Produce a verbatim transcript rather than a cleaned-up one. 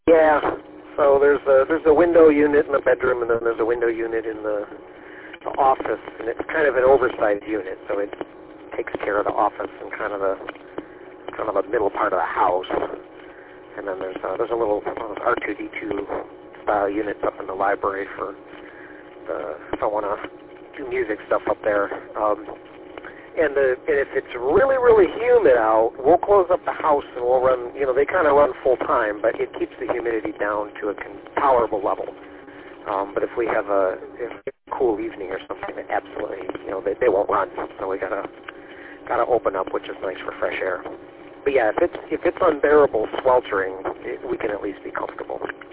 Yeah. So there's a there's a window unit in the bedroom, and then there's a window unit in the, the office, and it's kind of an oversized unit, so it takes care of the office and kind of the kind of the middle part of the house. And then there's uh, there's a little uh, R two D two style units up in the library for the, if I want to do music stuff up there. Um, and, the, and if it's really, really humid out, we'll close up the house and we'll run, you know, they kind of run full time, but it keeps the humidity down to a con- tolerable level. Um, but if we have a, if it's a cool evening or something, then absolutely, you know, they, they won't run. So we gotta gotta open up, which is nice for fresh air. But yeah, if it's if it's unbearable sweltering, it, we can at least be comfortable.